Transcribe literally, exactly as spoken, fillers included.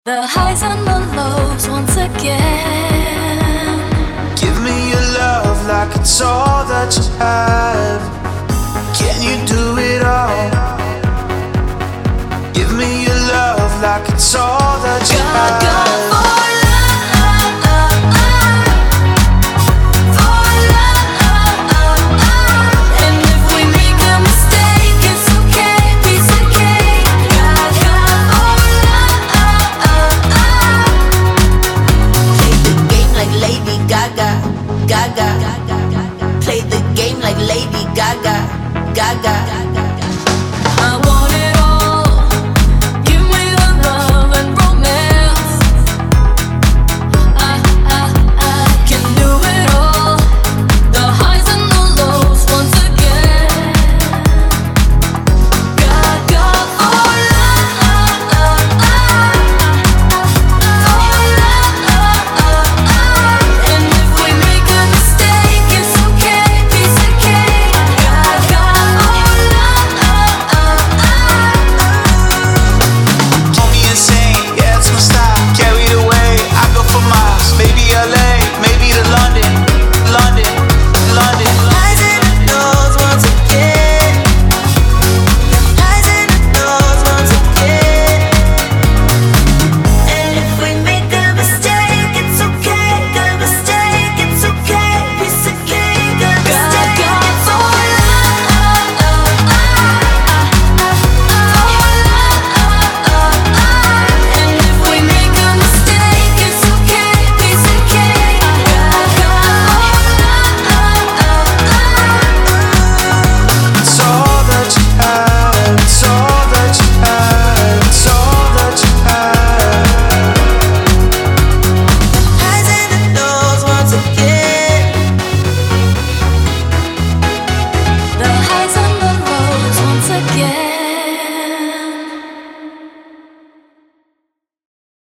The highs and the lows once again. Give me your love like it's all that you have. Can you do it all? Give me your love like it's all that you have.